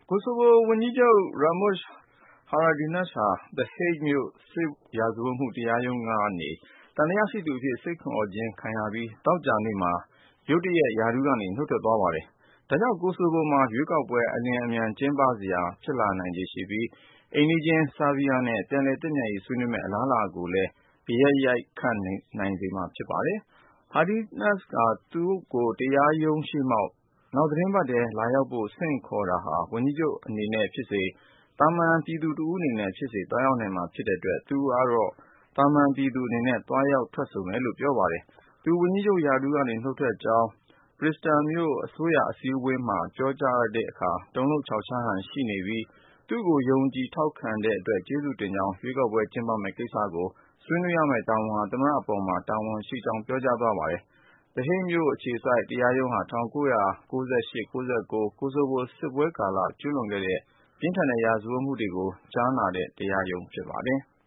ကိုဆိုဗိုဝန်ကြီးချုပ် Ramush Haradinaj ဟာ The Hague မြို့ စစ်ရာဇဝတ်မှုတရားရုံးကနေ သံသယရှိသူအဖြစ် ဆင့်ခေါ်ခြင်းခံရပြီး သောကြာနေ့မှာ ရုတ်တရက် ရာထူးကနေ နုတ်ထွက်သွားပါတယ်။ ဒါကြောင့် ကိုဆိုဗိုမှာ ရွေးကောက်ပွဲ အလျင်အမြန်ကျင်းပစရာ ဖြစ်လာနိုင်ခြေရှိပြီး အိမ်နီးချင်း ဆားဘီးယားနဲ့ ပြန်လည်သင့်မြတ်ရေးဆွေးနွေးမယ့် အလားအလာကိုလည်း ဂယက်ရိုက်ခတ်နိုင်စေမှာ ဖြစ်ပါတယ်။ Haradinaj က သူ့ကို တရားရုံးရှေ့မှောက် နောက်သီတင်းပတ်ထဲ လာရောက်ဖို့ ဆင့်ခေါ်တာဟာ ဝန်ကြီးချုပ်အနေနဲ့ဖြစ်စေ၊ သာမန်ပြည်သူတဦးအနေနဲ့ဖြစ်စေ သွားရောက်နိုင်မှာဖြစ်တဲ့အတွက် သူကတော့ သာမန်ပြည်သူအနေနဲ့ သွားရောက်ထွက်ဆိုမယ်လို့ ပြောပါတယ်။ သူ ဝန်ကြီးချုပ်ရာထူးကနေ နုတ်ထွက်ကြောင်း Bristol မြို့ အစိုးရအစည်းအဝေးမှာ ပြောကြားတဲ့အခါ တုန်လှုပ်ခြောက်ခြားဟန်ရှိနေပြီး သူ့ကို ယုံကြည်ထောက်ခံတဲ့အတွက် ကျေးဇူးတင်ကြောင်း၊ ရွေးကောက်ပွဲကျင်းပမယ့်ကိစ္စကို ဆွေးနွေးရမယ့်တာဝန်ဟာ သမ္မတအပေါ်မှာ တာဝန်ရှိကြောင်း ပြောကြားသွားပါတယ်။ The Hague မြို့အခြေစိုက် တရားရုံးဟာ ၁၉၉၈-၉၉ ကိုဆိုဗိုစစ်ပွဲကာလ ကျူးလွန်ခဲ့တဲ့ ပြင်းထန်တဲ့ရာဇဝတ်မှုတွေကို ကြားနာတဲ့ တရားရုံးဖြစ်ပါတယ်။